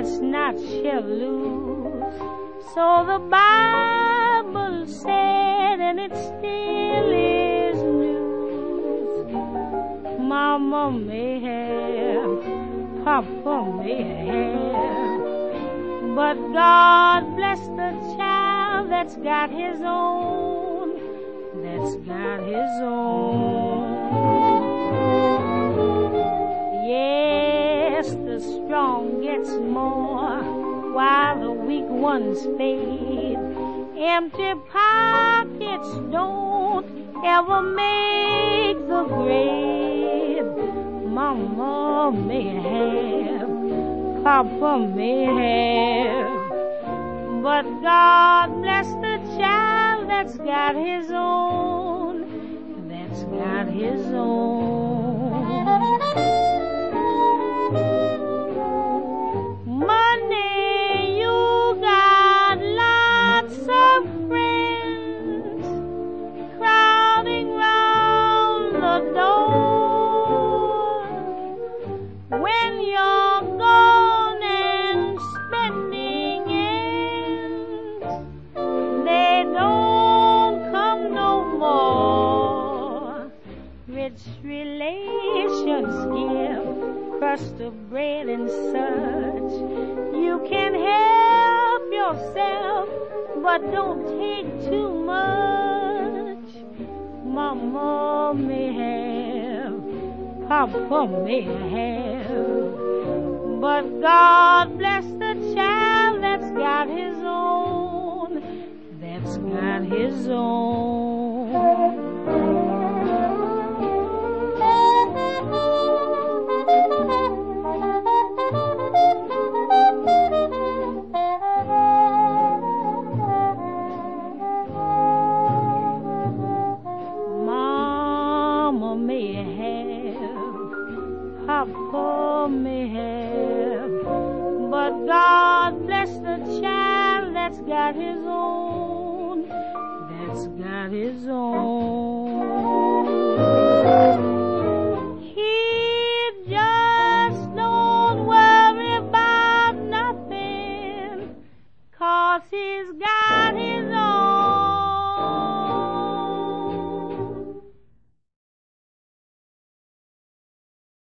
that's not shall lose. So the Bible said, and it still is news. Mama may have, Papa may have, but God bless the child that's got his own, that's got his own. Yes, the strong gets more while the weak ones fade. Empty pockets don't ever make the grade. Mama may have, Papa may have, but God bless the child that's got his own, that's got his own. Money, you got lots of friends crowding round the door. When you're gone and spending ends, they don't come no more. Rich relations give crust of bread and such. You can help yourself, but don't take too much. Mama may have, Papa may have, but God bless the child that's got his own, that's got his own. Mama may have, Papa may have, but God bless the child that's got his own, that's got his own.